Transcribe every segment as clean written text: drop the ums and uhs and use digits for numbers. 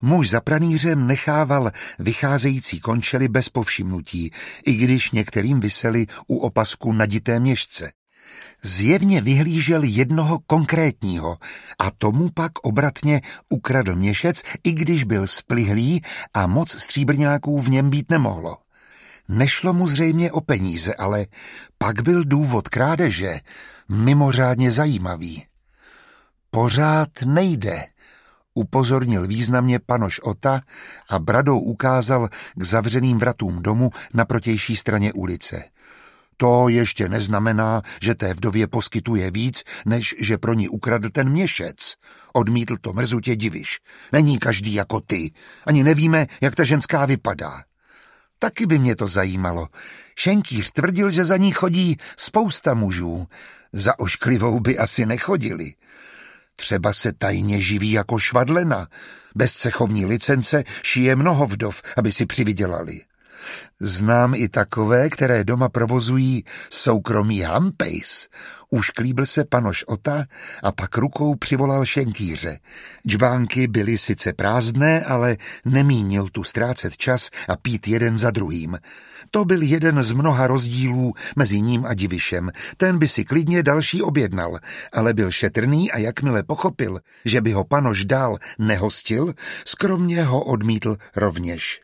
Muž za pranýřem nechával vycházející končely bez povšimnutí, i když některým visely u opasku nadité měšce. Zjevně vyhlížel jednoho konkrétního a tomu pak obratně ukradl měšec, i když byl splihlý a moc stříbrňáků v něm být nemohlo. Nešlo mu zřejmě o peníze, ale pak byl důvod krádeže mimořádně zajímavý. Pořád nejde, upozornil významně panoš Ota a bradou ukázal k zavřeným vratům domu na protější straně ulice. To ještě neznamená, že té vdově poskytuje víc, než že pro ní ukradl ten měšec. Odmítl to mrzutě Diviš. Není každý jako ty. Ani nevíme, jak ta ženská vypadá. Taky by mě to zajímalo. Šenkýř tvrdil, že za ní chodí spousta mužů. Za ošklivou by asi nechodili. Třeba se tajně živí jako švadlena. Bez cechovní licence šije mnoho vdov, aby si přivydělali. Znám i takové, které doma provozují soukromý hampejs. Ušklíbil se panoš Ota a pak rukou přivolal šenkýře. Džbánky byly sice prázdné, ale nemínil tu ztrácet čas a pít jeden za druhým. To byl jeden z mnoha rozdílů mezi ním a Divišem. Ten by si klidně další objednal, ale byl šetrný a jakmile pochopil, že by ho panoš dál nehostil, skromně ho odmítl rovněž.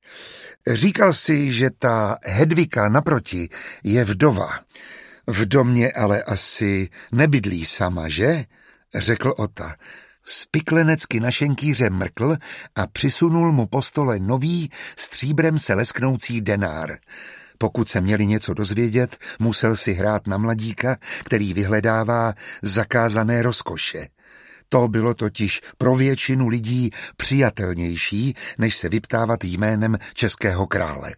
Říkal si, že ta Hedvika naproti je vdova. V domě ale asi nebydlí sama, že? Řekl Ota. Spiklenecky na šenkýře mrkl a přisunul mu po stole nový, stříbrem se lesknoucí denár. Pokud se měli něco dozvědět, musel si hrát na mladíka, který vyhledává zakázané rozkoše. To bylo totiž pro většinu lidí přijatelnější, než se vyptávat jménem českého krále.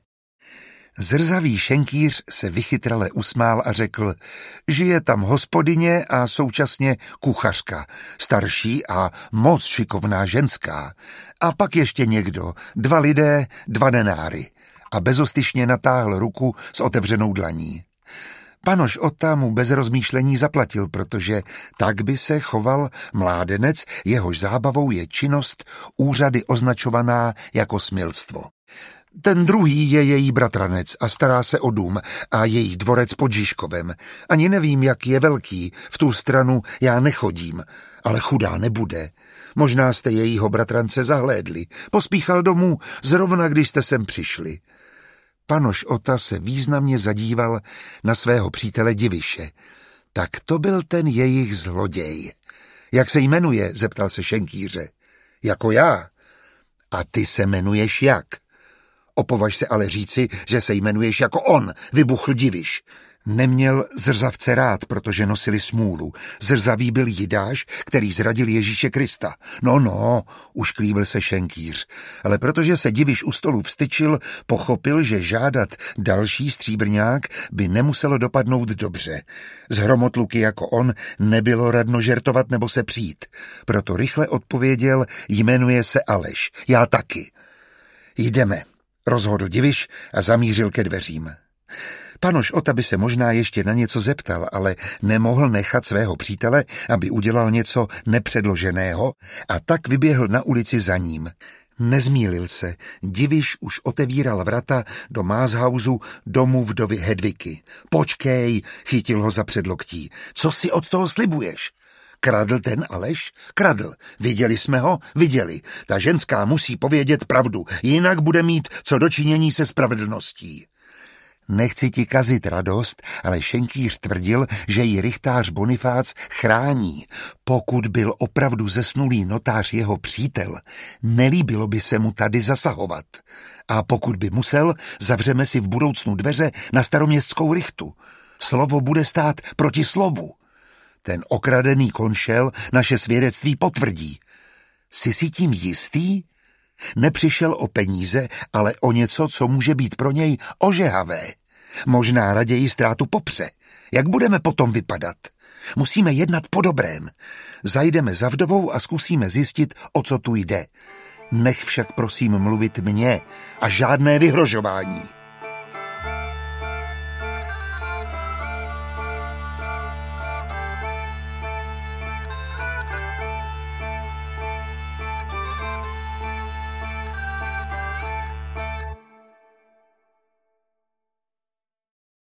Zrzavý šenkýř se vychytrale usmál a řekl, žije tam hospodyně a současně kuchařka, starší a moc šikovná ženská. A pak ještě někdo, 2 lidé, 2 denáry. A bezostyšně natáhl ruku s otevřenou dlaní. Panoš Ota mu bez rozmýšlení zaplatil, protože tak by se choval mládenec, jehož zábavou je činnost úřady označovaná jako smilstvo. Ten druhý je její bratranec a stará se o dům a její dvorec pod Žižkovem. Ani nevím, jak je velký, v tu stranu já nechodím, ale chudá nebude. Možná jste jejího bratrance zahlédli, pospíchal domů zrovna, když jste sem přišli. Panoš Ota se významně zadíval na svého přítele Diviše. Tak to byl ten jejich zloděj. Jak se jmenuje, zeptal se šenkýře. Jako já. A ty se jmenuješ jak? Opovaž se ale říci, že se jmenuješ jako on, vybuchl Diviš. Neměl zrzavce rád, protože nosili smůlu. Zrzavý byl Jidáš, který zradil Ježíše Krista. No, ušklíbil se šenkýř. Ale protože se Diviš u stolu vstyčil, pochopil, že žádat další stříbrňák by nemuselo dopadnout dobře. Z hromotluky jako on nebylo radno žertovat nebo se přijít. Proto rychle odpověděl, jmenuje se Aleš. Já taky. Jdeme, rozhodl Diviš a zamířil ke dveřím. Panoš Ota by se možná ještě na něco zeptal, ale nemohl nechat svého přítele, aby udělal něco nepředloženého, a tak vyběhl na ulici za ním. Nezmýlil se, Diviš už otevíral vrata do Máshausu, domu vdovy Hedviky. Počkej, chytil ho za předloktí, co si od toho slibuješ? Kradl ten Aleš? Kradl. Viděli jsme ho? Viděli. Ta ženská musí povědět pravdu, jinak bude mít co dočinění se spravedlností. Nechci ti kazit radost, ale šenkýř tvrdil, že ji rychtář Bonifác chrání. Pokud byl opravdu zesnulý notář jeho přítel, nelíbilo by se mu tady zasahovat. A pokud by musel, zavřeme si v budoucnu dveře na staroměstskou rychtu. Slovo bude stát proti slovu. Ten okradený konšel naše svědectví potvrdí. Jsi si tím jistý? Nepřišel o peníze, ale o něco, co může být pro něj ožehavé. Možná raději ztrátu popře. Jak budeme potom vypadat? Musíme jednat po dobrém. Zajdeme za vdovou a zkusíme zjistit, o co tu jde. Nech však prosím mluvit mě a žádné vyhrožování.